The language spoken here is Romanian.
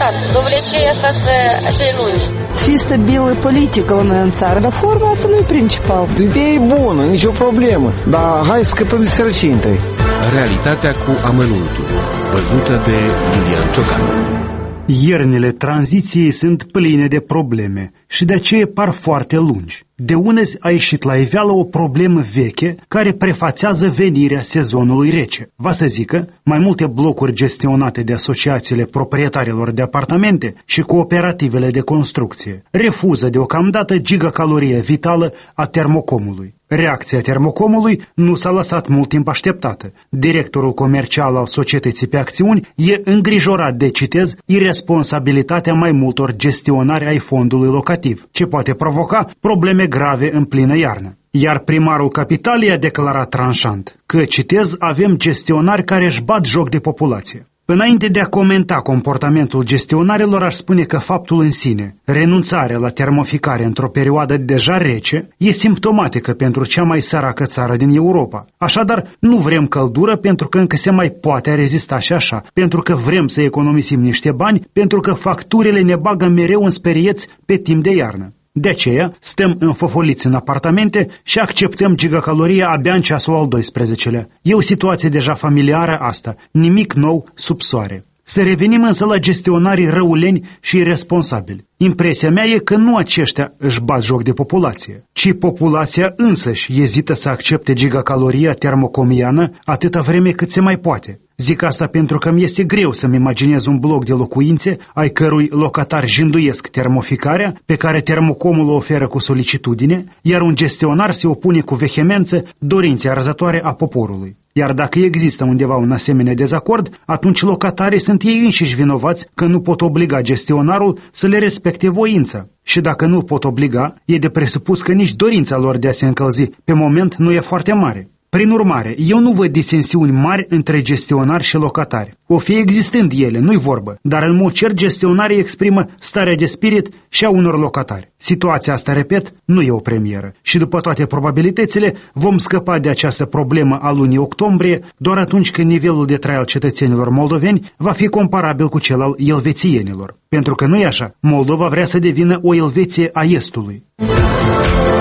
adevărat. Dovlecei asta așa e lungi. Să fie stabilă politică la noi în țară, dar forma asta nu e principal. Ideea e bună, nicio problemă, dar hai să scăpăm de sărăcie întâi. Realitatea cu amănuntul, văzută de Lilian Ciocanu. Iernile tranziției sunt pline de probleme și de aceea par foarte lungi. De unezi a ieșit la iveală o problemă veche care prefațează venirea sezonului rece. Va să zică, mai multe blocuri gestionate de asociațiile proprietarilor de apartamente și cooperativele de construcție refuză deocamdată gigacaloria vitală a termocomului. Reacția termocomului nu s-a lăsat mult timp așteptată. Directorul comercial al societății pe acțiuni e îngrijorat de, citez, irresponsabilitatea mai multor gestionari ai fondului locativ, ce poate provoca probleme grave în plină iarnă. Iar primarul capitalei a declarat tranșant că, citez, avem gestionari care își bat joc de populație. Înainte de a comenta comportamentul gestionarilor, aș spune că faptul în sine, renunțarea la termoficare într-o perioadă deja rece, e simptomatică pentru cea mai săracă țară din Europa. Așadar, nu vrem căldură pentru că încă se mai poate rezista și așa, pentru că vrem să economisim niște bani, pentru că facturile ne bagă mereu în sperieți pe timp de iarnă. De aceea, stăm înfofoliți în apartamente și acceptăm gigacaloria abia în ceasul al 12-lea. E o situație deja familiară asta, nimic nou sub soare. Să revenim însă la gestionarii răuleni și irresponsabili. Impresia mea e că nu aceștia își bat joc de populație, ci populația însăși ezită să accepte gigacaloria termocomiană atâta vreme cât se mai poate. Zic asta pentru că mi este greu să-mi imaginez un bloc de locuințe ai cărui locatari jânduiesc termoficarea, pe care termocomul o oferă cu solicitudine, iar un gestionar se opune cu vehemență dorinței arzătoare a poporului. Iar dacă există undeva un asemenea dezacord, atunci locatarii sunt ei înșiși vinovați că nu pot obliga gestionarul să le respecte voința. Și dacă nu pot obliga, e de presupus că nici dorința lor de a se încălzi pe moment nu e foarte mare. Prin urmare, eu nu văd disensiuni mari între gestionari și locatari. O fi existând ele, nu-i vorbă, dar în mod cert gestionarii exprimă starea de spirit și a unor locatari. Situația asta, repet, nu e o premieră și după toate probabilitățile vom scăpa de această problemă a lunii octombrie doar atunci când nivelul de trai al cetățenilor moldoveni va fi comparabil cu cel al elvețienilor. Pentru că nu e așa, Moldova vrea să devină o Elveție a Estului.